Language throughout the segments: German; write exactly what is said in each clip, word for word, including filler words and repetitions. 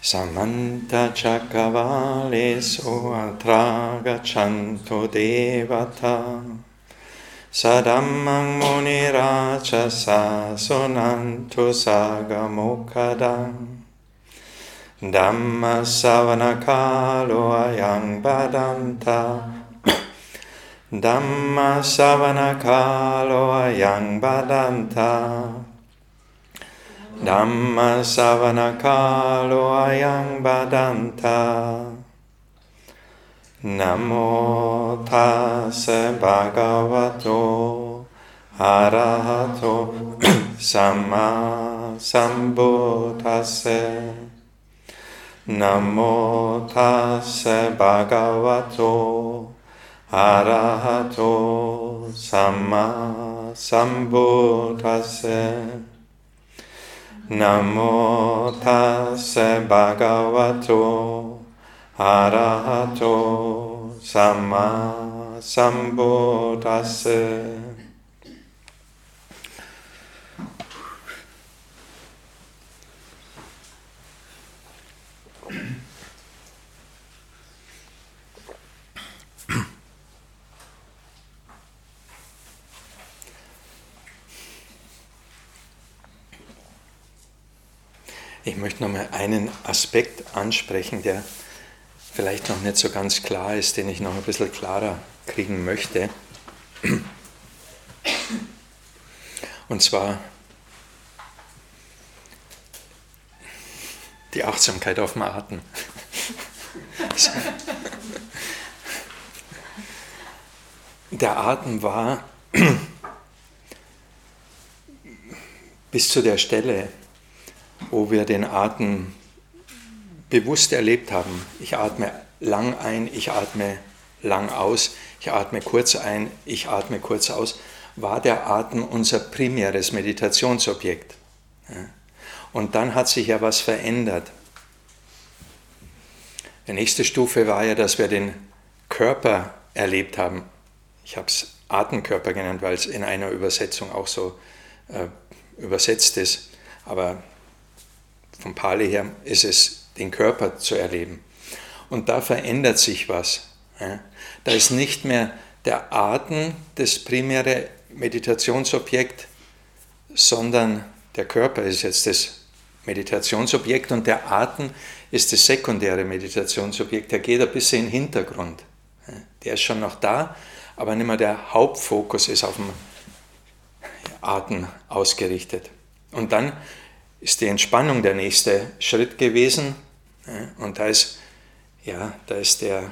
Samanta Chakravalesu atra gachanto devata Sadammang muniracha sonanto sagamokadam Dhamma savanakalo ayang badanta Dhamma savanakalo ayang badanta Dhamma savanakalo ayang badanta Namo tassa bhagavato arahato samma sambuddhassa Namo tassa bhagavato arahato samma sambuddhassa Namo tassa bhagavato arahato samma sambuddhassa. Ich möchte noch mal einen Aspekt ansprechen, der vielleicht noch nicht so ganz klar ist, den ich noch ein bisschen klarer kriegen möchte. Und zwar die Achtsamkeit auf den Atem. Der Atem war bis zu der Stelle, wo wir den Atem bewusst erlebt haben. Ich atme lang ein, ich atme lang aus, ich atme kurz ein, ich atme kurz aus, war der Atem unser primäres Meditationsobjekt. Und dann hat sich ja was verändert. Die nächste Stufe war ja, dass wir den Körper erlebt haben. Ich habe es Atemkörper genannt, weil es in einer Übersetzung auch so äh, übersetzt ist. Aber vom Pali her ist es, den Körper zu erleben. Und da verändert sich was. Ja. Da ist nicht mehr der Atem das primäre Meditationsobjekt, sondern der Körper ist jetzt das Meditationsobjekt und der Atem ist das sekundäre Meditationsobjekt. Der geht ein bisschen in den Hintergrund. Ja. Der ist schon noch da, aber nicht mehr der Hauptfokus ist auf dem Atem ausgerichtet. Und dann ist die Entspannung der nächste Schritt gewesen. Und da ist, ja, da ist der,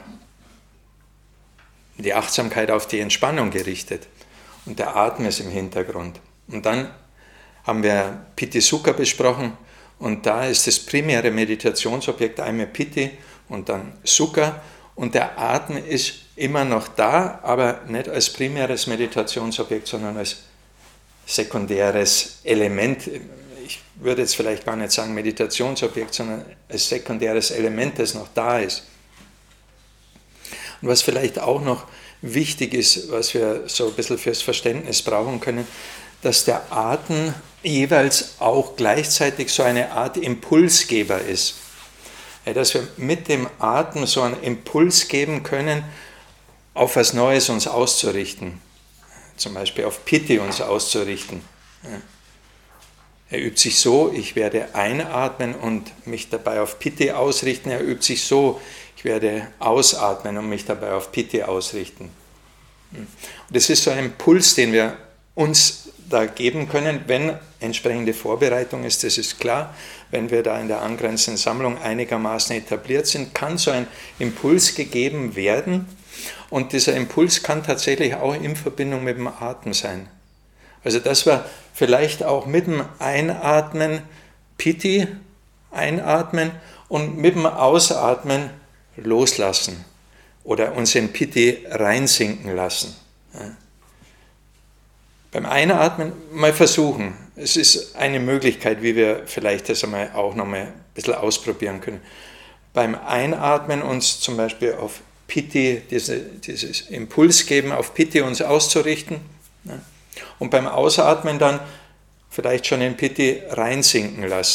die Achtsamkeit auf die Entspannung gerichtet. Und der Atem ist im Hintergrund. Und dann haben wir Piti Sukha besprochen. Und da ist das primäre Meditationsobjekt einmal Piti und dann Sukha. Und der Atem ist immer noch da, aber nicht als primäres Meditationsobjekt, sondern als sekundäres Element. Ich würde jetzt vielleicht gar nicht sagen Meditationsobjekt, sondern als sekundäres Element, das noch da ist. Und was vielleicht auch noch wichtig ist, was wir so ein bisschen fürs Verständnis brauchen können, dass der Atem jeweils auch gleichzeitig so eine Art Impulsgeber ist. Ja, dass wir mit dem Atem so einen Impuls geben können, auf was Neues uns auszurichten. Zum Beispiel auf Piti uns auszurichten. Ja. Er übt sich so, ich werde einatmen und mich dabei auf Piti ausrichten. Er übt sich so, ich werde ausatmen und mich dabei auf Piti ausrichten. Und das ist so ein Impuls, den wir uns da geben können, wenn entsprechende Vorbereitung ist, das ist klar. Wenn wir da in der angrenzenden Sammlung einigermaßen etabliert sind, kann so ein Impuls gegeben werden. Und dieser Impuls kann tatsächlich auch in Verbindung mit dem Atem sein. Also dass wir vielleicht auch mit dem Einatmen Piti einatmen und mit dem Ausatmen loslassen oder uns in Piti reinsinken lassen. Ja. Beim Einatmen mal versuchen. Es ist eine Möglichkeit, wie wir vielleicht das einmal auch noch mal ein bisschen ausprobieren können. Beim Einatmen uns zum Beispiel auf Piti, diese, dieses Impuls geben, auf Piti uns auszurichten. Ja. Und beim Ausatmen dann vielleicht schon in Piti reinsinken lassen.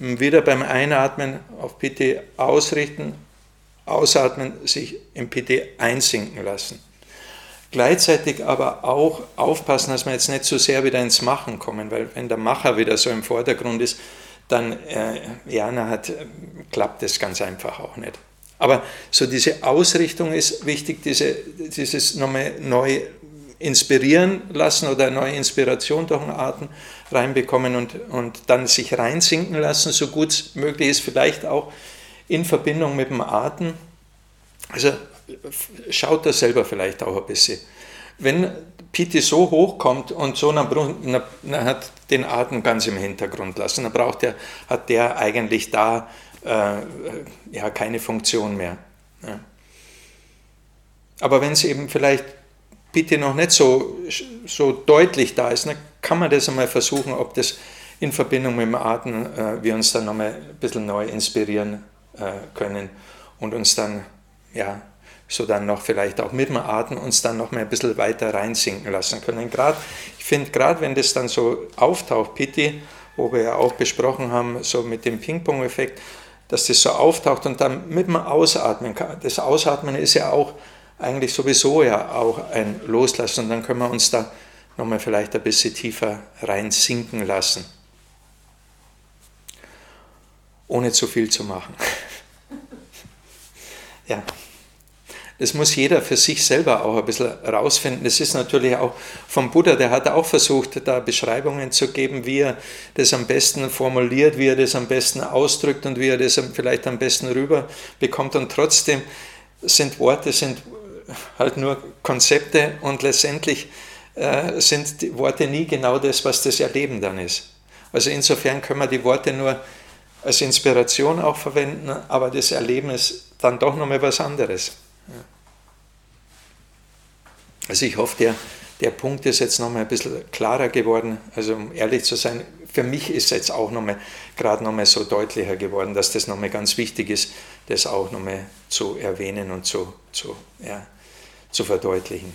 wieder beim Einatmen auf Piti ausrichten, ausatmen, sich im Piti einsinken lassen. Gleichzeitig aber auch aufpassen, dass wir jetzt nicht zu sehr wieder ins Machen kommen, weil wenn der Macher wieder so im Vordergrund ist, dann äh, ja, na, hat, klappt das ganz einfach auch nicht. Aber so diese Ausrichtung ist wichtig, diese, dieses nochmal neu inspirieren lassen oder neue Inspiration durch den Atem reinbekommen und, und dann sich reinsinken lassen, so gut es möglich ist, vielleicht auch in Verbindung mit dem Atem. Also schaut da selber vielleicht auch ein bisschen. Wenn Piti so hoch kommt und so, dann, dann hat den Atem ganz im Hintergrund lassen, dann braucht der, hat der eigentlich da äh, ja, keine Funktion mehr. Ja. Aber wenn es eben vielleicht Piti noch nicht so, so deutlich da ist, dann kann man das einmal versuchen, ob das in Verbindung mit dem Atem äh, wir uns dann nochmal ein bisschen neu inspirieren äh, können und uns dann, ja, so dann noch vielleicht auch mit dem Atem uns dann noch mal ein bisschen weiter reinsinken lassen können. Grad, ich finde, gerade wenn das dann so auftaucht, Piti, wo wir ja auch besprochen haben, so mit dem Ping-Pong-Effekt, dass das so auftaucht und dann mit dem Ausatmen, das Ausatmen ist ja auch eigentlich sowieso ja auch ein Loslassen und dann können wir uns da nochmal vielleicht ein bisschen tiefer reinsinken lassen. Ohne zu viel zu machen. Ja. Das muss jeder für sich selber auch ein bisschen rausfinden. Das ist natürlich auch vom Buddha, der hat auch versucht, da Beschreibungen zu geben, wie er das am besten formuliert, wie er das am besten ausdrückt und wie er das vielleicht am besten rüberbekommt. Und trotzdem sind Worte sind halt nur Konzepte und letztendlich äh, sind die Worte nie genau das, was das Erleben dann ist. Also insofern können wir die Worte nur als Inspiration auch verwenden, aber das Erleben ist dann doch nochmal was anderes. Also ich hoffe, der, der Punkt ist jetzt nochmal ein bisschen klarer geworden. Also um ehrlich zu sein, für mich ist jetzt auch nochmal, gerade nochmal so deutlicher geworden, dass das nochmal ganz wichtig ist, das auch nochmal zu erwähnen und zu, zu, ja, zu verdeutlichen.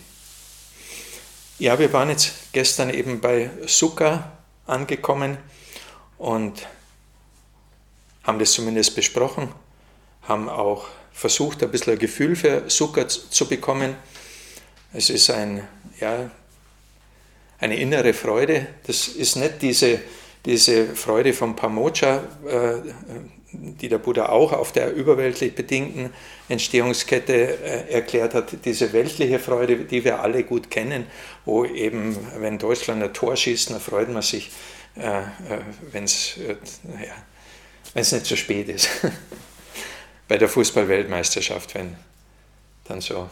Ja, wir waren jetzt gestern eben bei Sukha angekommen und haben das zumindest besprochen, haben auch versucht, ein bisschen ein Gefühl für Sukha zu bekommen. Es ist ein, ja, eine innere Freude. Das ist nicht diese, diese Freude vom Pamoja, äh, die der Buddha auch auf der überweltlich bedingten Entstehungskette äh, erklärt hat. Diese weltliche Freude, die wir alle gut kennen, wo eben, wenn Deutschland ein Tor schießt, dann freut man sich, äh, äh, wenn es äh, ja, wenn's nicht zu spät ist. Bei der Fußball-Weltmeisterschaft, wenn dann so,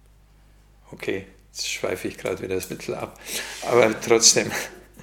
okay, jetzt schweife ich gerade wieder ein bisschen ab, aber trotzdem,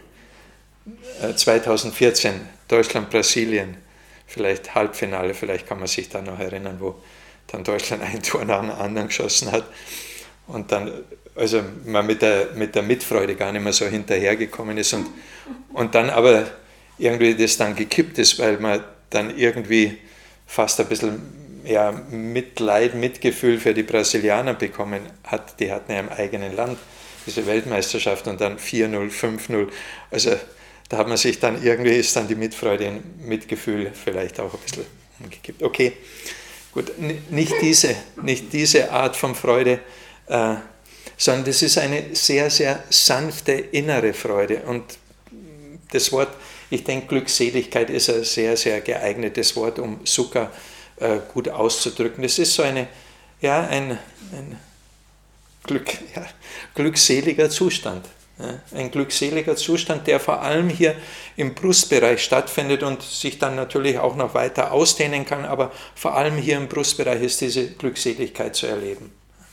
zweitausendvierzehn, Deutschland-Brasilien, vielleicht Halbfinale, vielleicht kann man sich da noch erinnern, wo dann Deutschland ein Tor nach dem anderen geschossen hat und dann, also man mit der, mit der Mitfreude gar nicht mehr so hinterhergekommen ist und, und dann aber irgendwie das dann gekippt ist, weil man dann irgendwie fast ein bisschen ja, Mitleid, Mitgefühl für die Brasilianer bekommen hat. Die hatten ja im eigenen Land diese Weltmeisterschaft und dann vier null, fünf null. Also da hat man sich dann, irgendwie ist dann die Mitfreude und Mitgefühl vielleicht auch ein bisschen umgekippt. Okay, gut, nicht diese, nicht diese Art von Freude, äh, sondern das ist eine sehr, sehr sanfte innere Freude. Und das Wort, ich denke, Glückseligkeit ist ein sehr, sehr geeignetes Wort, um Sukha äh, gut auszudrücken. Das ist so eine, ja, ein, ein Glück, ja, glückseliger Zustand. Ja, ein glückseliger Zustand, der vor allem hier im Brustbereich stattfindet und sich dann natürlich auch noch weiter ausdehnen kann, aber vor allem hier im Brustbereich ist diese Glückseligkeit zu erleben.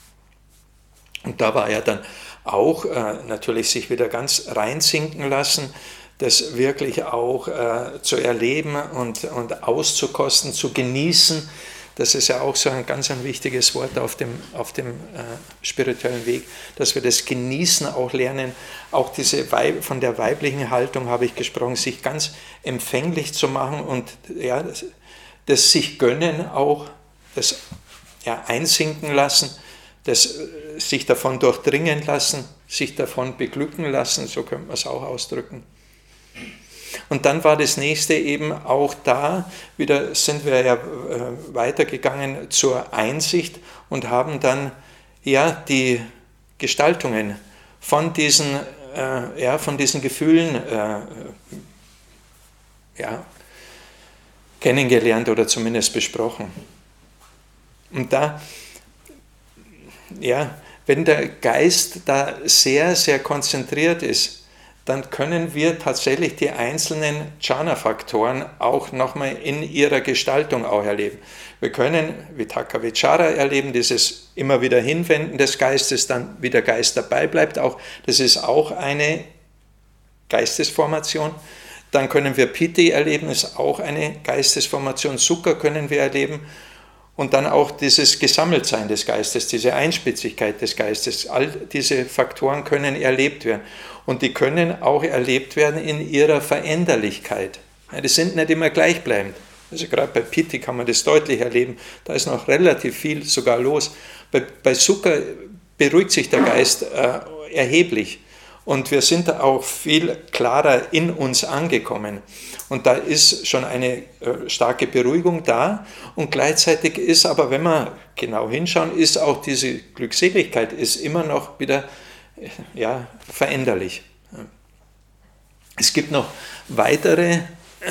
Und da war ja dann auch äh, natürlich sich wieder ganz reinsinken lassen, das wirklich auch äh, zu erleben und, und auszukosten, zu genießen. Das ist ja auch so ein ganz ein wichtiges Wort auf dem, auf dem äh, spirituellen Weg, dass wir das Genießen auch lernen. Auch diese Weib, von der weiblichen Haltung habe ich gesprochen, sich ganz empfänglich zu machen und ja, das, das sich gönnen auch, das ja, einsinken lassen, das äh, sich davon durchdringen lassen, sich davon beglücken lassen, so könnte man es auch ausdrücken. Und dann war das nächste eben auch da, wieder sind wir ja weitergegangen zur Einsicht und haben dann ja die Gestaltungen von diesen, äh, ja, von diesen Gefühlen äh, ja, kennengelernt oder zumindest besprochen. Und da, ja, wenn der Geist da sehr, sehr konzentriert ist, dann können wir tatsächlich die einzelnen Jhana-Faktoren auch nochmal in ihrer Gestaltung auch erleben. Wir können Vitakka Vichara erleben, dieses immer wieder Hinwenden des Geistes, dann wie der Geist dabei bleibt, auch, das ist auch eine Geistesformation. Dann können wir Piti erleben, ist auch eine Geistesformation. Sukha können wir erleben. Und dann auch dieses Gesammeltsein des Geistes, diese Einspitzigkeit des Geistes, all diese Faktoren können erlebt werden. Und die können auch erlebt werden in ihrer Veränderlichkeit. Ja, die sind nicht immer gleichbleibend. Also gerade bei Piti kann man das deutlich erleben. Da ist noch relativ viel sogar los. Bei, bei Sukha beruhigt sich der Geist äh, erheblich. Und wir sind da auch viel klarer in uns angekommen. Und da ist schon eine äh, starke Beruhigung da. Und gleichzeitig ist aber, wenn wir genau hinschauen, ist auch diese Glückseligkeit ist immer noch wieder äh, ja, veränderlich. Es gibt noch weitere äh,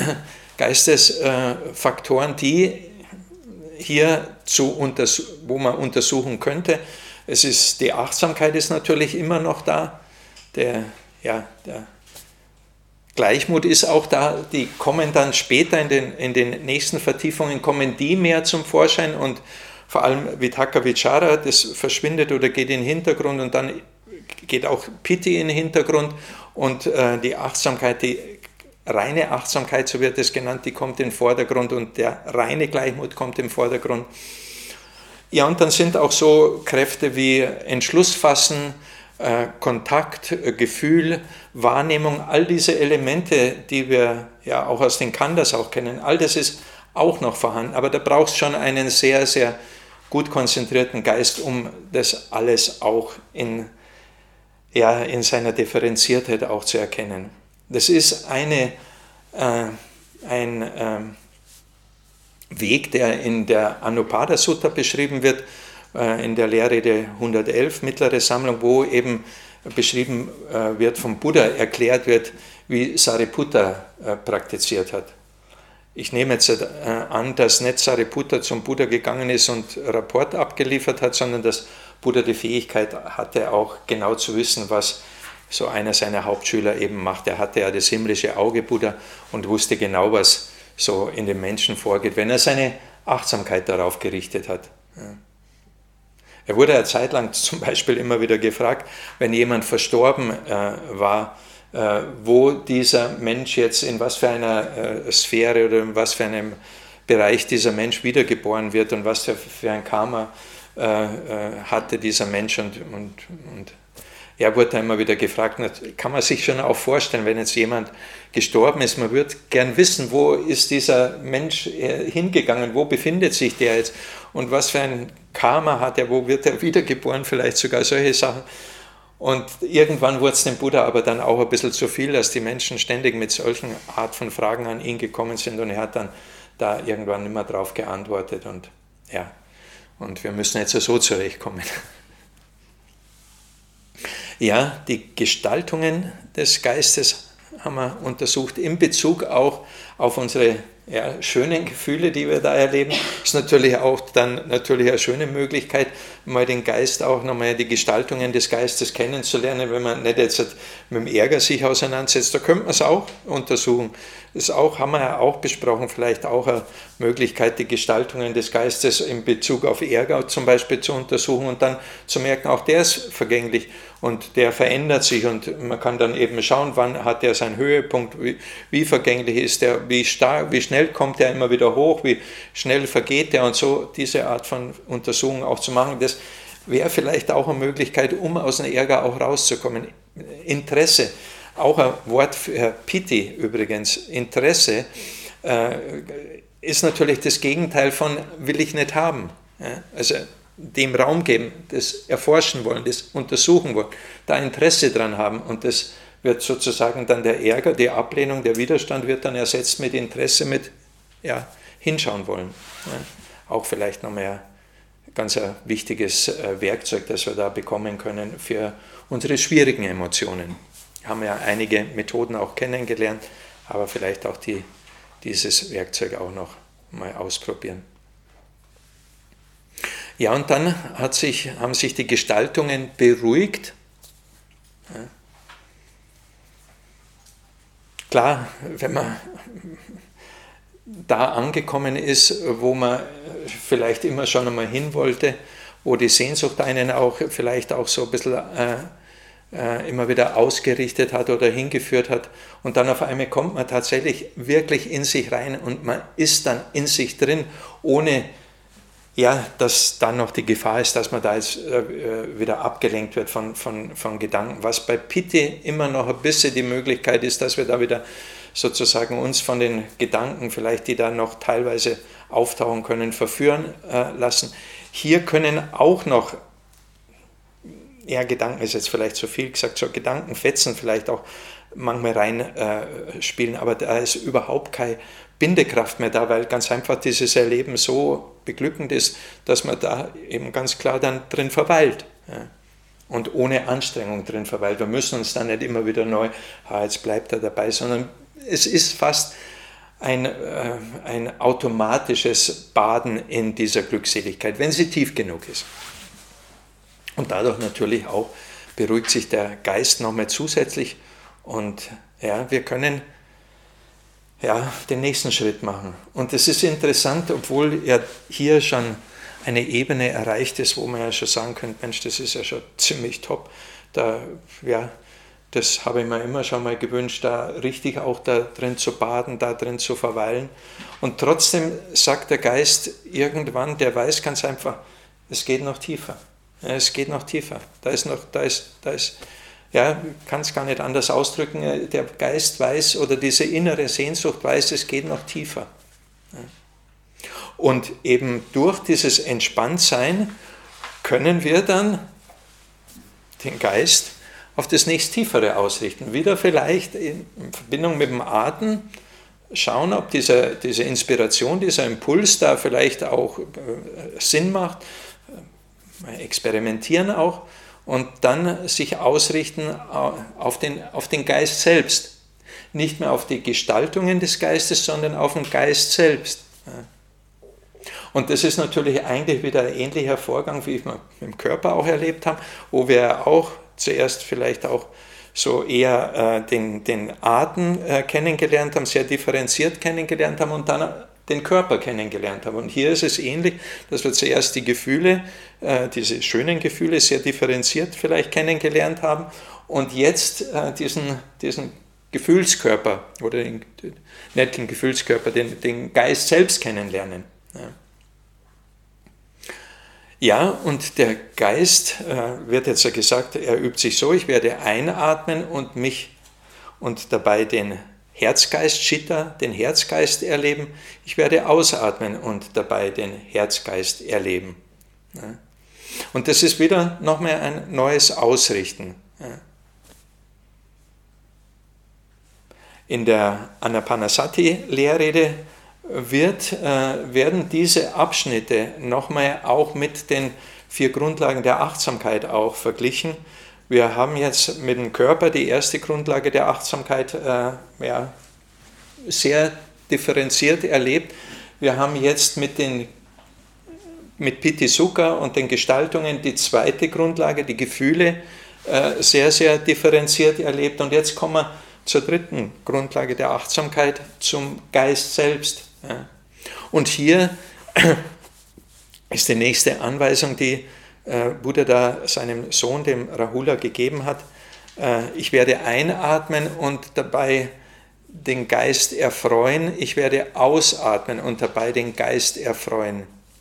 Geistesfaktoren, die hier zu unters- wo man untersuchen könnte. Es ist, die Achtsamkeit ist natürlich immer noch da. Der, ja, der Gleichmut ist auch da, die kommen dann später in den, in den nächsten Vertiefungen, kommen die mehr zum Vorschein und vor allem Vitakka Vichara, das verschwindet oder geht in den Hintergrund und dann geht auch Piti in den Hintergrund und äh, die Achtsamkeit, die reine Achtsamkeit, so wird es genannt, die kommt in den Vordergrund und der reine Gleichmut kommt im Vordergrund. Ja, und dann sind auch so Kräfte wie Entschlussfassen, Kontakt, Gefühl, Wahrnehmung, all diese Elemente, die wir ja auch aus den Khandas auch kennen, all das ist auch noch vorhanden. Aber da braucht es schon einen sehr, sehr gut konzentrierten Geist, um das alles auch in, ja, in seiner Differenziertheit auch zu erkennen. Das ist eine, äh, ein äh, Weg, der in der Anupada Sutta beschrieben wird, in der Lehrrede hundertelf, mittlere Sammlung, wo eben beschrieben wird, vom Buddha erklärt wird, wie Sariputta praktiziert hat. Ich nehme jetzt an, dass nicht Sariputta zum Buddha gegangen ist und Rapport abgeliefert hat, sondern dass Buddha die Fähigkeit hatte, auch genau zu wissen, was so einer seiner Hauptschüler eben macht. Er hatte ja das himmlische Auge, Buddha, und wusste genau, was so in dem Menschen vorgeht, wenn er seine Achtsamkeit darauf gerichtet hat. Er wurde eine Zeit lang zum Beispiel immer wieder gefragt, wenn jemand verstorben äh, war, äh, wo dieser Mensch jetzt, in was für einer äh, Sphäre oder in was für einem Bereich dieser Mensch wiedergeboren wird und was für, für ein Karma äh, äh, hatte dieser Mensch. Und, und, und er wurde immer wieder gefragt, kann man sich schon auch vorstellen, wenn jetzt jemand gestorben ist, man würde gern wissen, wo ist dieser Mensch hingegangen, wo befindet sich der jetzt und was für ein Karma hat er, wo wird er wiedergeboren, vielleicht sogar solche Sachen. Und irgendwann wurde es dem Buddha aber dann auch ein bisschen zu viel, dass die Menschen ständig mit solchen Art von Fragen an ihn gekommen sind und er hat dann da irgendwann nicht mehr drauf geantwortet und ja, und wir müssen jetzt so zurechtkommen. Ja, die Gestaltungen des Geistes haben wir untersucht, in Bezug auch auf unsere ja, schönen Gefühle, die wir da erleben. Ist natürlich auch dann natürlich eine schöne Möglichkeit, mal den Geist auch nochmal die Gestaltungen des Geistes kennenzulernen, wenn man nicht jetzt mit dem Ärger sich auseinandersetzt. Da könnte man es auch untersuchen. Das auch, haben wir ja auch besprochen, vielleicht auch eine Möglichkeit, die Gestaltungen des Geistes in Bezug auf Ärger zum Beispiel zu untersuchen und dann zu merken, auch der ist vergänglich und der verändert sich und man kann dann eben schauen, wann hat er seinen Höhepunkt, wie, wie vergänglich ist der, wie stark, wie schnell kommt er immer wieder hoch, wie schnell vergeht er und so diese Art von Untersuchung auch zu machen. Das wäre vielleicht auch eine Möglichkeit, um aus dem Ärger auch rauszukommen. Interesse. Auch ein Wort für Piti übrigens, Interesse, äh, ist natürlich das Gegenteil von will ich nicht haben. Ja? Also dem Raum geben, das erforschen wollen, das untersuchen wollen, da Interesse dran haben und das wird sozusagen dann der Ärger, die Ablehnung, der Widerstand wird dann ersetzt mit Interesse, mit ja, hinschauen wollen. Ja, auch vielleicht nochmal ein ganz ein wichtiges Werkzeug, das wir da bekommen können für unsere schwierigen Emotionen. Haben ja einige Methoden auch kennengelernt, aber vielleicht auch die, dieses Werkzeug auch noch mal ausprobieren. Ja, und dann hat sich, haben sich die Gestaltungen beruhigt. Ja. Klar, wenn man da angekommen ist, wo man vielleicht immer schon einmal hin wollte, wo die Sehnsucht einen auch vielleicht auch so ein bisschen äh, äh, immer wieder ausgerichtet hat oder hingeführt hat, und dann auf einmal kommt man tatsächlich wirklich in sich rein und man ist dann in sich drin, ohne ja, dass dann noch die Gefahr ist, dass man da jetzt äh, wieder abgelenkt wird von, von, von Gedanken. Was bei Piti immer noch ein bisschen die Möglichkeit ist, dass wir da wieder sozusagen uns von den Gedanken, vielleicht die da noch teilweise auftauchen können, verführen äh, lassen. Hier können auch noch, ja, Gedanken ist jetzt vielleicht zu viel gesagt, so Gedankenfetzen vielleicht auch manchmal reinspielen, äh, aber da ist überhaupt keine Bindekraft mehr da, weil ganz einfach dieses Erleben so beglückend ist, dass man da eben ganz klar dann drin verweilt. Ja. Und ohne Anstrengung drin verweilt. Wir müssen uns dann nicht immer wieder neu, ah, jetzt bleibt er dabei, sondern es ist fast ein, äh, ein automatisches Baden in dieser Glückseligkeit, wenn sie tief genug ist. Und dadurch natürlich auch beruhigt sich der Geist nochmal zusätzlich und ja, wir können ja, den nächsten Schritt machen. Und es ist interessant, obwohl ja hier schon eine Ebene erreicht ist, wo man ja schon sagen könnte, Mensch, das ist ja schon ziemlich top. Da, ja, das habe ich mir immer schon mal gewünscht, da richtig auch da drin zu baden, da drin zu verweilen. Und trotzdem sagt der Geist irgendwann, der weiß ganz einfach, es geht noch tiefer. Ja, es geht noch tiefer. Da ist noch, da ist, da ist, ja, kann es gar nicht anders ausdrücken. Der Geist weiß oder diese innere Sehnsucht weiß, es geht noch tiefer. Ja. Und eben durch dieses Entspanntsein können wir dann den Geist auf das nächsttiefere ausrichten. Wieder vielleicht in Verbindung mit dem Atem schauen, ob dieser, diese Inspiration, dieser Impuls da vielleicht auch Sinn macht, experimentieren auch und dann sich ausrichten auf den, auf den Geist selbst. Nicht mehr auf die Gestaltungen des Geistes, sondern auf den Geist selbst. Und das ist natürlich eigentlich wieder ein ähnlicher Vorgang, wie wir im Körper auch erlebt haben, wo wir auch zuerst vielleicht auch so eher äh, den, den Atem äh, kennengelernt haben, sehr differenziert kennengelernt haben und dann den Körper kennengelernt haben. Und hier ist es ähnlich, dass wir zuerst die Gefühle, äh, diese schönen Gefühle sehr differenziert vielleicht kennengelernt haben und jetzt äh, diesen, diesen Gefühlskörper oder den, nicht den Gefühlskörper, den, den Geist selbst kennenlernen. Ja. Ja, und der Geist, äh, wird jetzt ja gesagt, er übt sich so, ich werde einatmen und mich und dabei den Herzgeist, Chitta, den Herzgeist erleben. Ich werde ausatmen und dabei den Herzgeist erleben. Ja. Und das ist wieder nochmal ein neues Ausrichten. Ja. In der Anapanasati-Lehrrede Wird, äh, werden diese Abschnitte nochmal auch mit den vier Grundlagen der Achtsamkeit auch verglichen. Wir haben jetzt mit dem Körper die erste Grundlage der Achtsamkeit äh, ja, sehr differenziert erlebt. Wir haben jetzt mit, den, mit Piti Sukha und den Gestaltungen die zweite Grundlage, die Gefühle, äh, sehr, sehr differenziert erlebt. Und jetzt kommen wir zur dritten Grundlage der Achtsamkeit, zum Geist selbst. Ja. Und hier ist die nächste Anweisung, die äh, Buddha da seinem Sohn, dem Rahula, gegeben hat. Äh, ich werde einatmen und dabei den Geist erfreuen. Ich werde ausatmen und dabei den Geist erfreuen.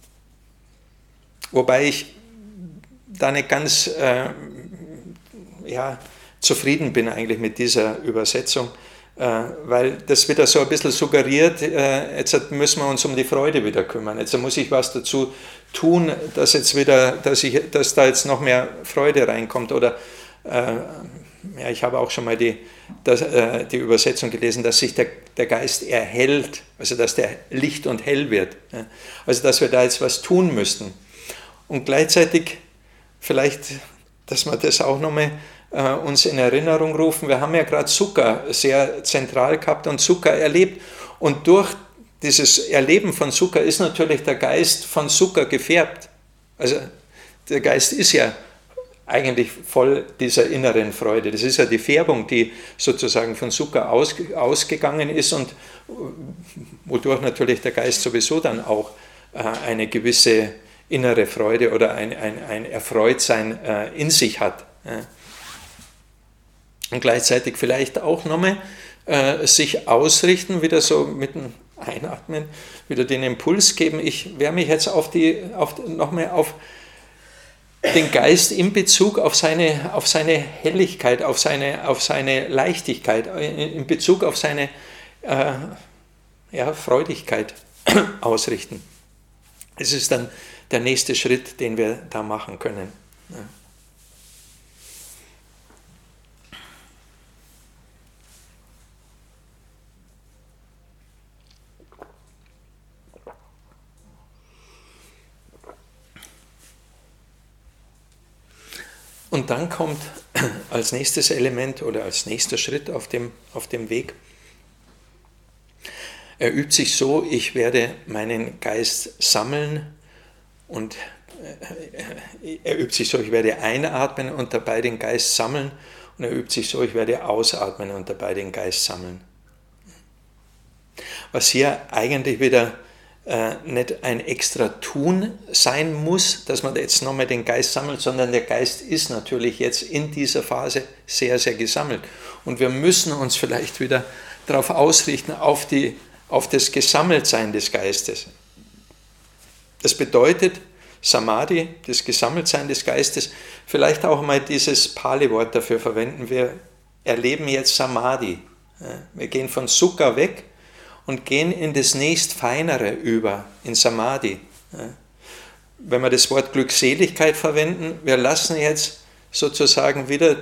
Wobei ich da nicht ganz äh, ja, zufrieden bin eigentlich mit dieser Übersetzung. Weil das wieder so ein bisschen suggeriert, jetzt müssen wir uns um die Freude wieder kümmern, jetzt muss ich was dazu tun, dass, jetzt wieder, dass, ich, dass da jetzt noch mehr Freude reinkommt oder ja, ich habe auch schon mal die, das, äh, die Übersetzung gelesen, dass sich der, der Geist erhellt, also dass der Licht und hell wird. Ja. Also dass wir da jetzt was tun müssten. Und gleichzeitig vielleicht, dass wir das auch nochmal äh, uns in Erinnerung rufen, wir haben ja gerade Zucker sehr zentral gehabt und Zucker erlebt. Und durch dieses Erleben von Zucker ist natürlich der Geist von Zucker gefärbt. Also der Geist ist ja eigentlich voll dieser inneren Freude. Das ist ja die Färbung, die sozusagen von Zucker aus, ausgegangen ist und wodurch natürlich der Geist sowieso dann auch äh, eine gewisse innere Freude oder ein, ein, ein Erfreutsein äh, in sich hat. Ja. Und gleichzeitig vielleicht auch nochmal äh, sich ausrichten, wieder so mit dem Einatmen, wieder den Impuls geben. Ich werde mich jetzt auf die, auf, nochmal auf den Geist in Bezug auf seine, auf seine Helligkeit, auf seine, auf seine Leichtigkeit, in Bezug auf seine äh, ja, Freudigkeit ausrichten. Es ist dann der nächste Schritt, den wir da machen können. Ja. Und dann kommt als nächstes Element oder als nächster Schritt auf dem, auf dem Weg, er übt sich so, ich werde meinen Geist sammeln und er übt sich so, ich werde einatmen und dabei den Geist sammeln und er übt sich so, ich werde ausatmen und dabei den Geist sammeln. Was hier eigentlich wieder Äh, nicht ein extra Tun sein muss, dass man jetzt nochmal den Geist sammelt, sondern der Geist ist natürlich jetzt in dieser Phase sehr, sehr gesammelt. Und wir müssen uns vielleicht wieder darauf ausrichten, auf, die, auf das Gesammeltsein des Geistes. Das bedeutet, Samadhi, das Gesammeltsein des Geistes, vielleicht auch mal dieses Pali-Wort dafür verwenden, wir erleben jetzt Samadhi. Wir gehen von Sukha weg und gehen in das nächstfeinere über, in Samadhi. Wenn wir das Wort Glückseligkeit verwenden, wir lassen jetzt sozusagen wieder,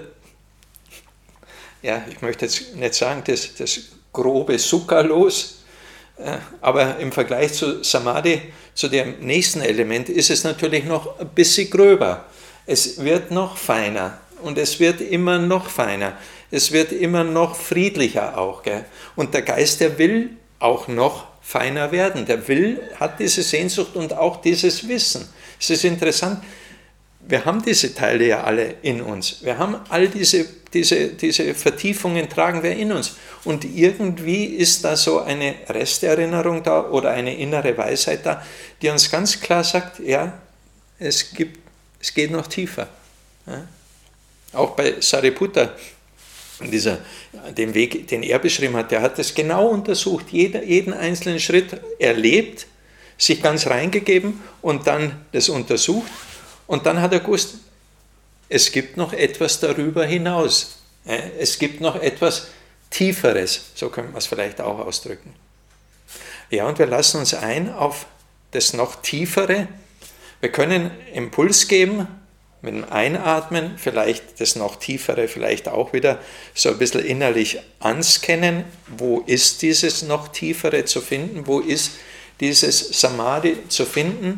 ja, ich möchte jetzt nicht sagen, das, das grobe Sukha los, aber im Vergleich zu Samadhi, zu dem nächsten Element, ist es natürlich noch ein bisschen gröber. Es wird noch feiner und es wird immer noch feiner. Es wird immer noch friedlicher auch. Gell? Und der Geist, der will auch noch feiner werden. Der will, hat diese Sehnsucht und auch dieses Wissen. Es ist interessant, wir haben diese Teile ja alle in uns. Wir haben all diese, diese, diese Vertiefungen, tragen wir in uns. Und irgendwie ist da so eine Resterinnerung da oder eine innere Weisheit da, die uns ganz klar sagt, ja, es, gibt, es geht noch tiefer. Ja? Auch bei Sariputta, Dieser, den Weg, den er beschrieben hat, der hat das genau untersucht, jeder, jeden einzelnen Schritt erlebt, sich ganz reingegeben und dann das untersucht und dann hat er gewusst, es gibt noch etwas darüber hinaus, es gibt noch etwas Tieferes, so könnte man es vielleicht auch ausdrücken. Ja, und wir lassen uns ein auf das noch Tiefere, wir können Impuls geben, mit dem Einatmen vielleicht das noch Tiefere vielleicht auch wieder so ein bisschen innerlich anscannen. Wo ist dieses noch Tiefere zu finden? Wo ist dieses Samadhi zu finden?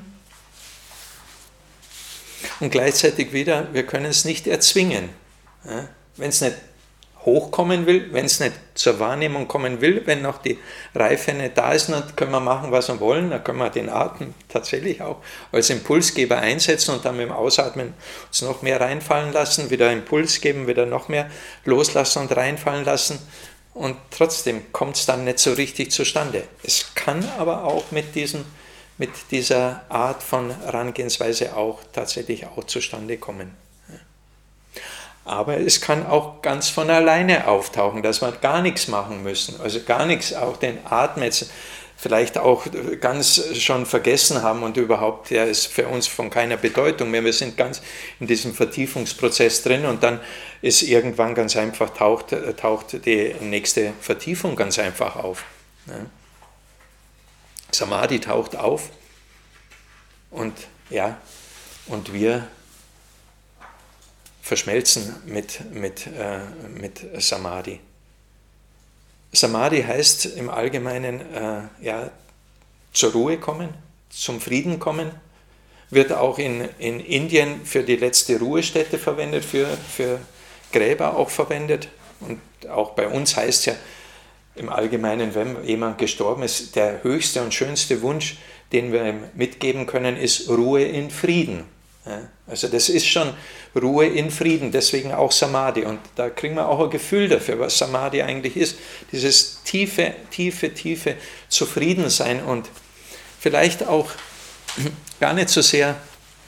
Und gleichzeitig wieder, wir können es nicht erzwingen. Ja? Wenn es nicht hochkommen will, wenn es nicht zur Wahrnehmung kommen will, wenn noch die Reife nicht da ist, dann können wir machen, was wir wollen, dann können wir den Atem tatsächlich auch als Impulsgeber einsetzen und dann mit dem Ausatmen uns noch mehr reinfallen lassen, wieder Impuls geben, wieder noch mehr loslassen und reinfallen lassen und trotzdem kommt es dann nicht so richtig zustande. Es kann aber auch mit, diesem, mit dieser Art von Herangehensweise auch tatsächlich auch zustande kommen. Aber es kann auch ganz von alleine auftauchen, dass wir gar nichts machen müssen, also gar nichts, auch den Atem jetzt vielleicht auch ganz schon vergessen haben und überhaupt, der ist für uns von keiner Bedeutung mehr. Wir sind ganz in diesem Vertiefungsprozess drin und dann ist irgendwann ganz einfach, taucht, taucht die nächste Vertiefung ganz einfach auf. Ja. Samadhi taucht auf und ja, und wir verschmelzen mit, mit, äh, mit Samadhi. Samadhi heißt im Allgemeinen äh, ja, zur Ruhe kommen, zum Frieden kommen, wird auch in, in Indien für die letzte Ruhestätte verwendet, für, für Gräber auch verwendet. Und auch bei uns heißt es ja im Allgemeinen, wenn jemand gestorben ist, der höchste und schönste Wunsch, den wir ihm mitgeben können, ist Ruhe in Frieden. Ja, also das ist schon Ruhe in Frieden, deswegen auch Samadhi. Und da kriegen wir auch ein Gefühl dafür, was Samadhi eigentlich ist. Dieses tiefe, tiefe, tiefe Zufriedensein und vielleicht auch gar nicht so sehr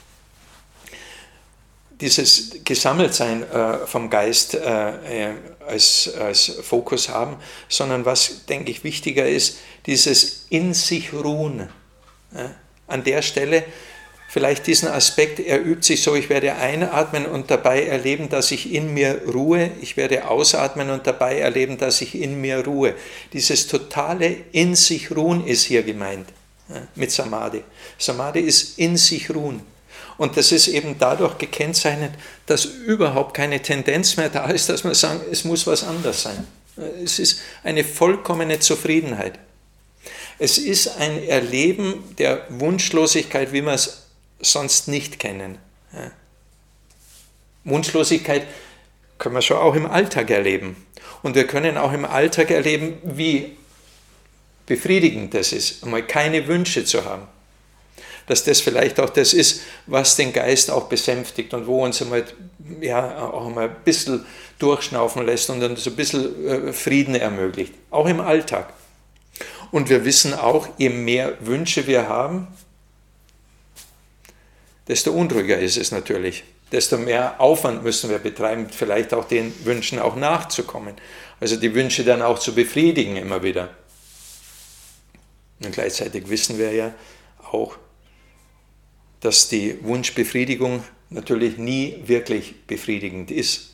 dieses Gesammeltsein äh, vom Geist äh, als, als Fokus haben, sondern was, denke ich, wichtiger ist, dieses in sich ruhen. Ja, an der Stelle vielleicht diesen Aspekt, er übt sich so, ich werde einatmen und dabei erleben, dass ich in mir ruhe, ich werde ausatmen und dabei erleben, dass ich in mir ruhe. Dieses totale in sich ruhen ist hier gemeint, ja, mit Samadhi. Samadhi ist in sich ruhen. Und das ist eben dadurch gekennzeichnet, dass überhaupt keine Tendenz mehr da ist, dass man sagen, es muss was anderes sein. Es ist eine vollkommene Zufriedenheit. Es ist ein Erleben der Wunschlosigkeit, wie wir es sonst nicht kennen. Ja. Wunschlosigkeit können wir schon auch im Alltag erleben. Und wir können auch im Alltag erleben, wie befriedigend das ist, einmal keine Wünsche zu haben. Dass das vielleicht auch das ist, was den Geist auch besänftigt und wo uns einmal, ja, auch einmal ein bisschen durchschnaufen lässt und dann so ein bisschen Frieden ermöglicht. Auch im Alltag. Und wir wissen auch, je mehr Wünsche wir haben, desto unruhiger ist es natürlich. Desto mehr Aufwand müssen wir betreiben, vielleicht auch den Wünschen auch nachzukommen. Also die Wünsche dann auch zu befriedigen immer wieder. Und gleichzeitig wissen wir ja auch, dass die Wunschbefriedigung natürlich nie wirklich befriedigend ist.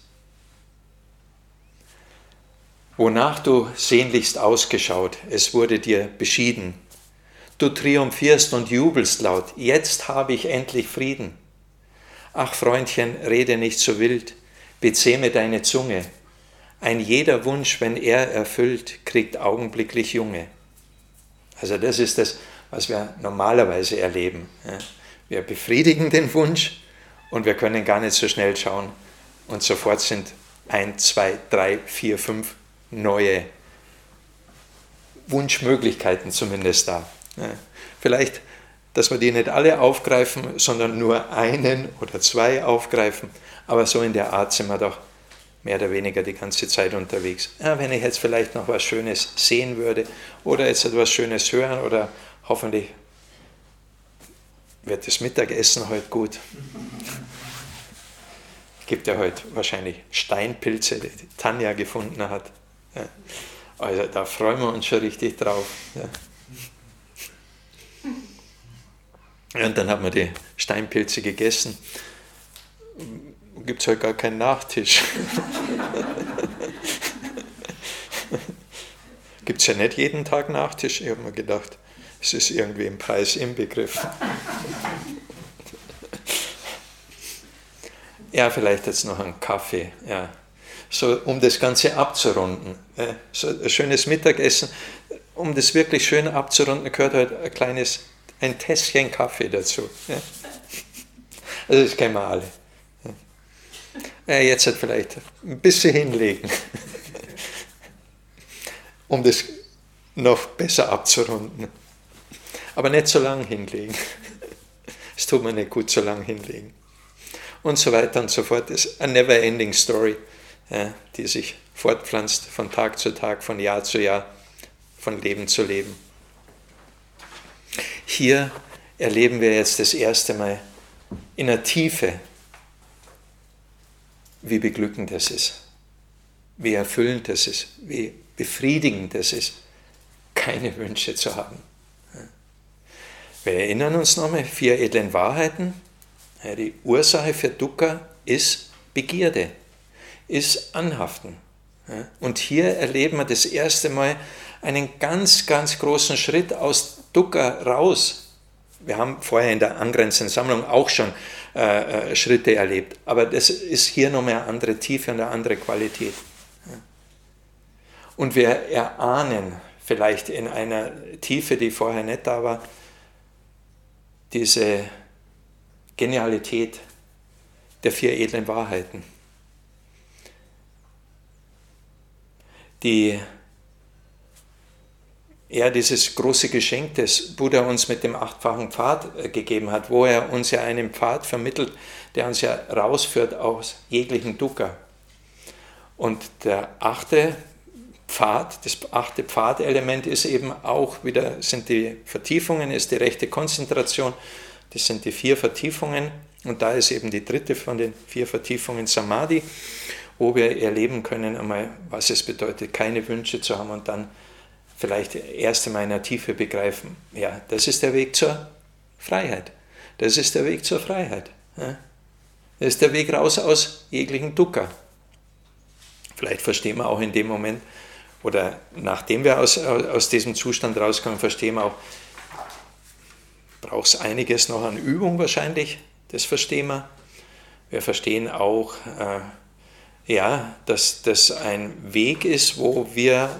Wonach du sehnlichst ausgeschaut, es wurde dir beschieden. Du triumphierst und jubelst laut, jetzt habe ich endlich Frieden. Ach Freundchen, rede nicht so wild, bezähme deine Zunge. Ein jeder Wunsch, wenn er erfüllt, kriegt augenblicklich Junge. Also das ist das, was wir normalerweise erleben. Wir befriedigen den Wunsch und wir können gar nicht so schnell schauen. Und sofort sind ein, zwei, drei, vier, fünf neue Wunschmöglichkeiten zumindest da. Ja, vielleicht, dass wir die nicht alle aufgreifen, sondern nur einen oder zwei aufgreifen, aber so in der Art sind wir doch mehr oder weniger die ganze Zeit unterwegs. Ja, wenn ich jetzt vielleicht noch was Schönes sehen würde oder jetzt etwas Schönes hören oder hoffentlich wird das Mittagessen heute gut. Es gibt ja heute wahrscheinlich Steinpilze, die Tanja gefunden hat. Ja, also da freuen wir uns schon richtig drauf. Ja. Und dann haben wir die Steinpilze gegessen. Gibt es heute gar keinen Nachtisch. Gibt es ja nicht jeden Tag Nachtisch. Ich habe mir gedacht, es ist irgendwie im Preis inbegriffen. Ja, vielleicht jetzt noch einen Kaffee. Ja. So, um das Ganze abzurunden. Ja. So ein schönes Mittagessen. Um das wirklich schön abzurunden, gehört halt ein kleines ein Tässchen Kaffee dazu. Ja. Also das kennen wir alle. Ja, jetzt halt vielleicht ein bisschen hinlegen, um das noch besser abzurunden. Aber nicht so lang hinlegen. Das tut man nicht gut, so lang hinlegen. Und so weiter und so fort. Das ist eine never-ending Story, ja, die sich fortpflanzt von Tag zu Tag, von Jahr zu Jahr, von Leben zu Leben. Hier erleben wir jetzt das erste Mal in der Tiefe, wie beglückend das ist, wie erfüllend das ist, wie befriedigend das ist, keine Wünsche zu haben. Wir erinnern uns nochmal, vier edlen Wahrheiten. Die Ursache für Dukkha ist Begierde, ist Anhaften. Und hier erleben wir das erste Mal einen ganz, ganz großen Schritt aus Dukkha raus. Wir haben vorher in der angrenzenden Sammlung auch schon äh, äh, Schritte erlebt. Aber das ist hier nochmal eine andere Tiefe und eine andere Qualität. Und wir erahnen vielleicht in einer Tiefe, die vorher nicht da war, diese Genialität der vier edlen Wahrheiten, die er dieses große Geschenk, das Buddha uns mit dem achtfachen Pfad gegeben hat, wo er uns ja einen Pfad vermittelt, der uns ja rausführt aus jeglichen Dukkha. Und der achte Pfad, das achte Pfadelement ist eben auch wieder, sind die Vertiefungen, ist die rechte Konzentration, das sind die vier Vertiefungen und da ist eben die dritte von den vier Vertiefungen Samadhi, wo wir erleben können, einmal, was es bedeutet, keine Wünsche zu haben und dann vielleicht erst in meiner Tiefe begreifen, ja, das ist der Weg zur Freiheit. Das ist der Weg zur Freiheit. Ja. Das ist der Weg raus aus jeglichen Dukkha. Vielleicht verstehen wir auch in dem Moment, oder nachdem wir aus, aus diesem Zustand rauskommen, verstehen wir auch, braucht es einiges noch an Übung wahrscheinlich, das verstehen wir. Wir verstehen auch, äh, ja, dass das ein Weg ist, wo wir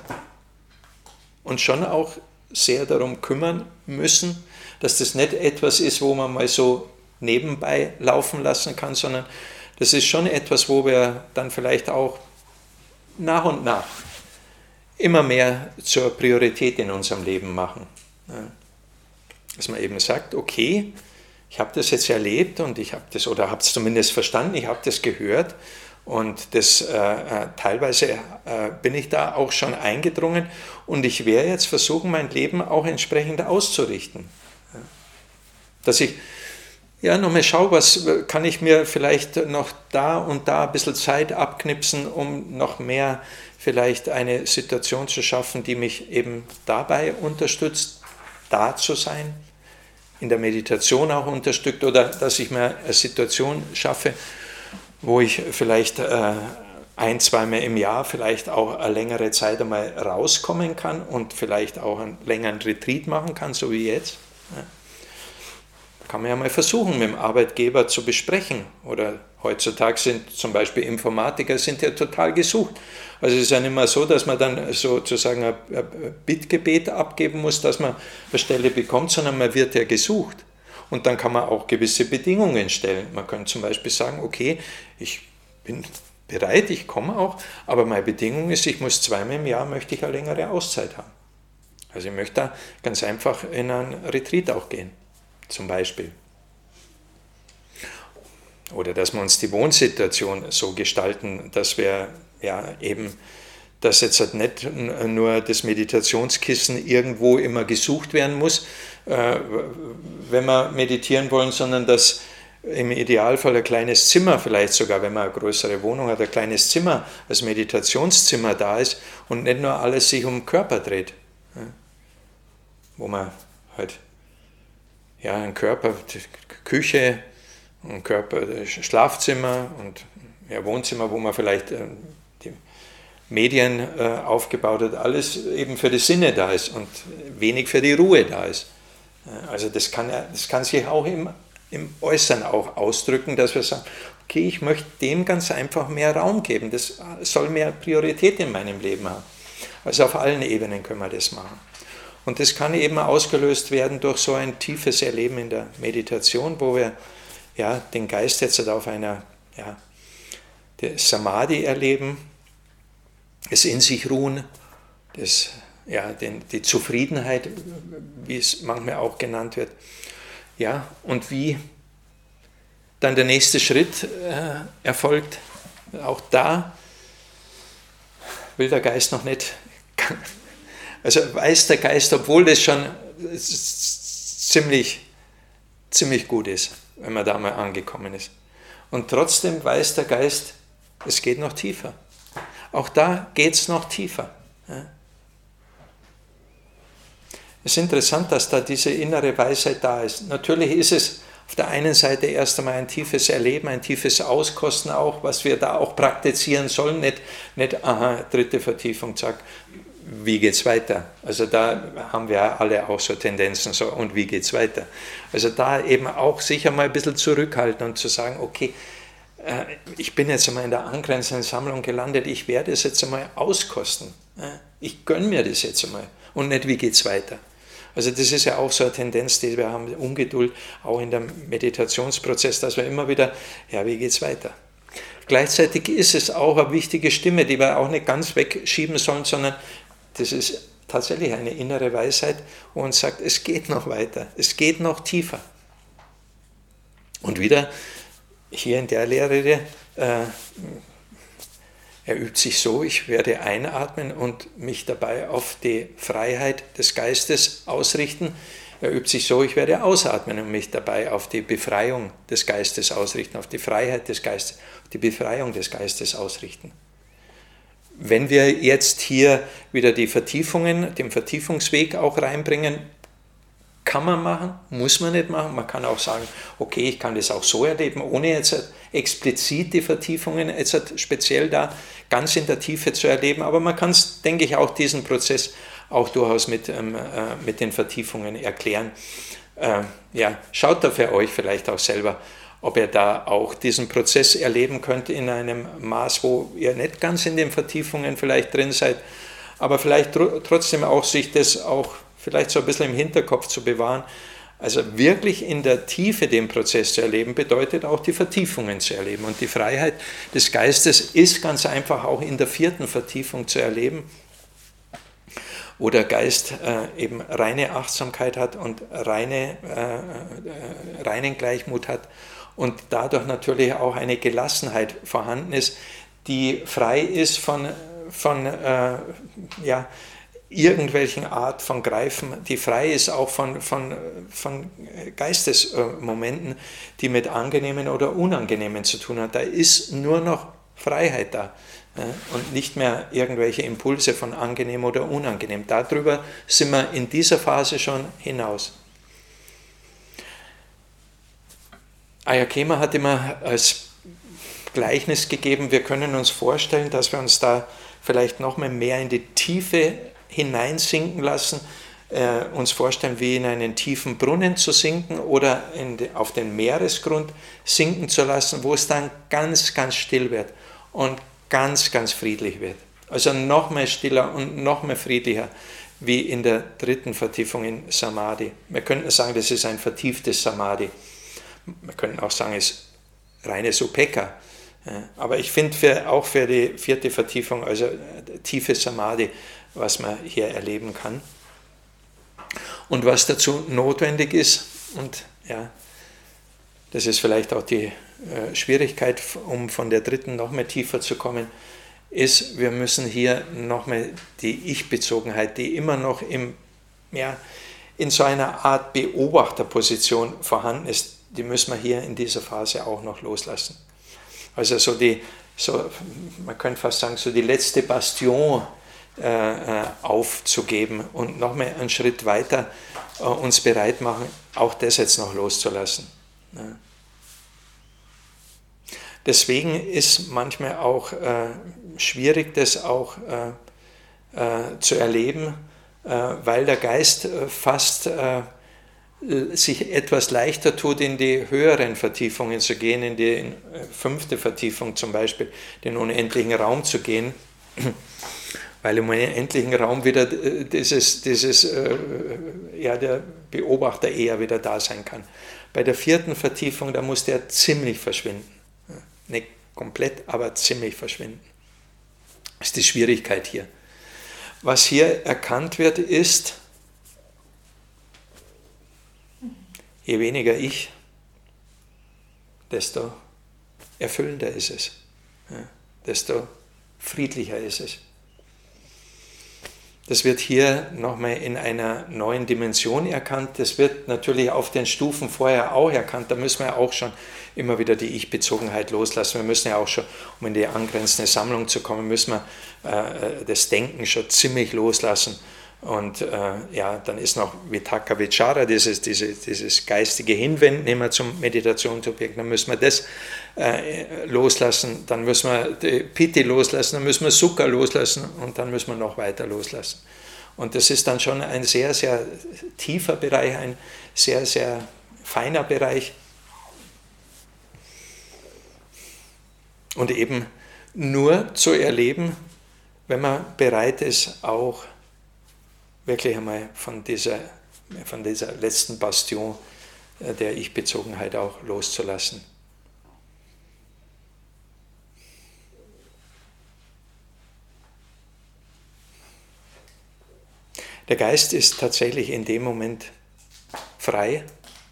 uns schon auch sehr darum kümmern müssen, dass das nicht etwas ist, wo man mal so nebenbei laufen lassen kann, sondern das ist schon etwas, wo wir dann vielleicht auch nach und nach immer mehr zur Priorität in unserem Leben machen. Ja. Dass man eben sagt, okay, ich habe das jetzt erlebt und ich habe das, oder habe es zumindest verstanden, ich habe das gehört und das, äh, teilweise äh, bin ich da auch schon eingedrungen und ich werde jetzt versuchen, mein Leben auch entsprechend auszurichten. Ja. Dass ich ja, nochmal schaue, was kann ich mir vielleicht noch da und da ein bisschen Zeit abknipsen, um noch mehr vielleicht eine Situation zu schaffen, die mich eben dabei unterstützt, da zu sein, in der Meditation auch unterstützt, oder dass ich mir eine Situation schaffe, wo ich vielleicht äh, ein-, zweimal im Jahr vielleicht auch eine längere Zeit einmal rauskommen kann und vielleicht auch einen längeren Retreat machen kann, so wie jetzt. Ja. Kann man ja mal versuchen, mit dem Arbeitgeber zu besprechen. Oder heutzutage sind zum Beispiel Informatiker sind ja total gesucht. Also es ist ja nicht mehr so, dass man dann sozusagen ein Bittgebet abgeben muss, dass man eine Stelle bekommt, sondern man wird ja gesucht. Und dann kann man auch gewisse Bedingungen stellen. Man kann zum Beispiel sagen, okay, ich bin bereit, ich komme auch, aber meine Bedingung ist, ich muss zweimal im Jahr möchte ich eine längere Auszeit haben. Also ich möchte da ganz einfach in einen Retreat auch gehen. Zum Beispiel. Oder dass wir uns die Wohnsituation so gestalten, dass wir ja eben, dass jetzt halt nicht nur das Meditationskissen irgendwo immer gesucht werden muss, äh, wenn wir meditieren wollen, sondern dass im Idealfall ein kleines Zimmer, vielleicht sogar, wenn man eine größere Wohnung hat, ein kleines Zimmer als Meditationszimmer da ist und nicht nur alles sich um den Körper dreht. Ja, wo man halt ja, ein Körper, Küche, ein Körper, Schlafzimmer und ja, Wohnzimmer, wo man vielleicht äh, die Medien äh, aufgebaut hat, alles eben für die Sinne da ist und wenig für die Ruhe da ist. Also das kann, das kann sich auch im, im Äußeren auch ausdrücken, dass wir sagen, okay, ich möchte dem ganz einfach mehr Raum geben, das soll mehr Priorität in meinem Leben haben. Also auf allen Ebenen können wir das machen. Und das kann eben ausgelöst werden durch so ein tiefes Erleben in der Meditation, wo wir ja, den Geist jetzt auf einer ja, Samadhi erleben, das in sich ruhen, das, ja, den, die Zufriedenheit, wie es manchmal auch genannt wird. Ja, und wie dann der nächste Schritt äh, erfolgt, auch da will der Geist noch nicht. Also weiß der Geist, obwohl das schon ziemlich, ziemlich gut ist, wenn man da mal angekommen ist. Und trotzdem weiß der Geist, es geht noch tiefer. Auch da geht es noch tiefer. Ja. Es ist interessant, dass da diese innere Weisheit da ist. Natürlich ist es auf der einen Seite erst einmal ein tiefes Erleben, ein tiefes Auskosten auch, was wir da auch praktizieren sollen. Nicht, nicht aha, dritte Vertiefung, zack. wie geht's weiter? Also da haben wir alle auch so Tendenzen, so, und wie geht's weiter? Also da eben auch sicher mal ein bisschen zurückhalten und zu sagen, okay, äh, ich bin jetzt einmal in der angrenzenden Sammlung gelandet, ich werde es jetzt einmal auskosten. Ich gönne mir das jetzt einmal und nicht, wie geht's weiter? Also das ist ja auch so eine Tendenz, die wir haben, Ungeduld, auch in dem Meditationsprozess, dass wir immer wieder, ja, wie geht's weiter? Gleichzeitig ist es auch eine wichtige Stimme, die wir auch nicht ganz wegschieben sollen, sondern das ist tatsächlich eine innere Weisheit, wo uns sagt, es geht noch weiter, es geht noch tiefer. Und wieder, hier in der Lehre, äh, er übt sich so, ich werde einatmen und mich dabei auf die Freiheit des Geistes ausrichten. Er übt sich so, ich werde ausatmen und mich dabei auf die Befreiung des Geistes ausrichten, auf die Freiheit des Geistes, auf die Befreiung des Geistes ausrichten. Wenn wir jetzt hier wieder die Vertiefungen, den Vertiefungsweg auch reinbringen, kann man machen, muss man nicht machen. Man kann auch sagen, okay, ich kann das auch so erleben, ohne jetzt explizit die Vertiefungen jetzt speziell da ganz in der Tiefe zu erleben. Aber man kann es, denke ich, auch diesen Prozess auch durchaus mit, ähm, äh, mit den Vertiefungen erklären. Äh, ja, schaut da für euch vielleicht auch selber, ob ihr da auch diesen Prozess erleben könnt in einem Maß, wo ihr nicht ganz in den Vertiefungen vielleicht drin seid, aber vielleicht tr- trotzdem auch sich das auch vielleicht so ein bisschen im Hinterkopf zu bewahren. Also wirklich in der Tiefe den Prozess zu erleben, bedeutet auch die Vertiefungen zu erleben. Und die Freiheit des Geistes ist ganz einfach auch in der vierten Vertiefung zu erleben, wo der Geist äh, eben reine Achtsamkeit hat und reine, äh, äh, reinen Gleichmut hat und dadurch natürlich auch eine Gelassenheit vorhanden ist, die frei ist von, von äh, ja, irgendwelchen Art von Greifen, die frei ist auch von, von, von Geistesmomenten, die mit angenehmen oder unangenehmen zu tun hat. Da ist nur noch Freiheit da und nicht mehr irgendwelche Impulse von angenehm oder unangenehm. Darüber sind wir in dieser Phase schon hinaus. Ayya Khema hat immer als Gleichnis gegeben, wir können uns vorstellen, dass wir uns da vielleicht noch mal mehr in die Tiefe hineinsinken lassen, äh, uns vorstellen, wie in einen tiefen Brunnen zu sinken oder in de, auf den Meeresgrund sinken zu lassen, wo es dann ganz, ganz still wird und ganz, ganz friedlich wird. Also noch mehr stiller und noch mehr friedlicher, wie in der dritten Vertiefung in Samadhi. Wir könnten sagen, das ist ein vertieftes Samadhi. Wir könnten auch sagen, es ist reines Upekkha. Aber ich finde für, auch für die vierte Vertiefung, also tiefe Samadhi, was man hier erleben kann. Und was dazu notwendig ist, und ja, das ist vielleicht auch die äh, Schwierigkeit, um von der dritten noch mehr tiefer zu kommen, ist, wir müssen hier noch mehr die Ich-Bezogenheit, die immer noch im, ja, in so einer Art Beobachterposition vorhanden ist, die müssen wir hier in dieser Phase auch noch loslassen. Also so die, so, man könnte fast sagen, so die letzte Bastion äh, aufzugeben und noch mal einen Schritt weiter äh, uns bereit machen, auch das jetzt noch loszulassen. Ja. Deswegen ist manchmal auch äh, schwierig, das auch äh, äh, zu erleben, äh, weil der Geist äh, fast äh, sich etwas leichter tut, in die höheren Vertiefungen zu gehen, in die fünfte Vertiefung zum Beispiel, den unendlichen Raum zu gehen, weil im unendlichen Raum wieder dieses, dieses ja, der Beobachter eher wieder da sein kann. Bei der vierten Vertiefung, da muss der ziemlich verschwinden. Nicht komplett, aber ziemlich verschwinden. Das ist die Schwierigkeit hier. Was hier erkannt wird, ist, je weniger ich, desto erfüllender ist es, ja, desto friedlicher ist es. Das wird hier nochmal in einer neuen Dimension erkannt. Das wird natürlich auf den Stufen vorher auch erkannt. Da müssen wir auch schon immer wieder die Ich-Bezogenheit loslassen. Wir müssen ja auch schon, um in die angrenzende Sammlung zu kommen, müssen wir äh, das Denken schon ziemlich loslassen Und äh, ja, dann ist noch Vitakka Vichara, dieses, dieses, dieses geistige Hinwenden immer zum Meditationsobjekt. Dann müssen wir das äh, loslassen, dann müssen wir die Piti loslassen, dann müssen wir Sukha loslassen und dann müssen wir noch weiter loslassen. Und das ist dann schon ein sehr, sehr tiefer Bereich, ein sehr, sehr feiner Bereich. Und eben nur zu erleben, wenn man bereit ist, auch wirklich einmal von dieser, von dieser letzten Bastion der Ich-Bezogenheit auch loszulassen. Der Geist ist tatsächlich in dem Moment frei,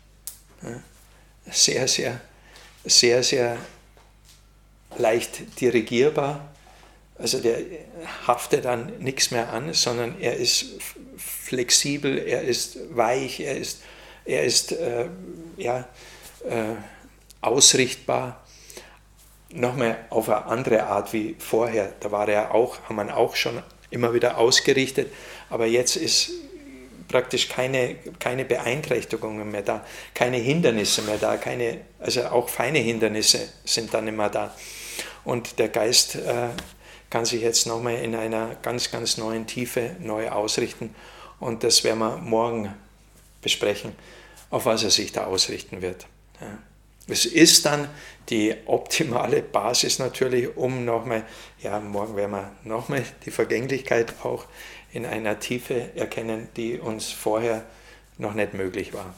sehr, sehr, sehr, sehr leicht dirigierbar. Also der haftet an nichts mehr an, sondern er ist flexibel, er ist weich, er ist, er ist äh, ja, äh, ausrichtbar. Nochmal auf eine andere Art wie vorher. Da war er auch, haben wir auch schon immer wieder ausgerichtet, aber jetzt ist praktisch keine, keine Beeinträchtigungen mehr da, keine Hindernisse mehr da, keine, also auch feine Hindernisse sind dann immer da. Und der Geist äh, kann sich jetzt nochmal in einer ganz, ganz neuen Tiefe neu ausrichten. Und das werden wir morgen besprechen, auf was er sich da ausrichten wird. Ja. Es ist dann die optimale Basis natürlich, um nochmal, ja, morgen werden wir nochmal die Vergänglichkeit auch in einer Tiefe erkennen, die uns vorher noch nicht möglich war.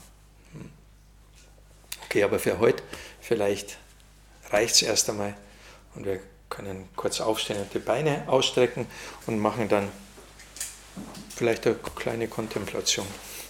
Okay, aber für heute vielleicht reicht es erst einmal und wir können kurz aufstehen und die Beine ausstrecken und machen dann vielleicht eine kleine Kontemplation.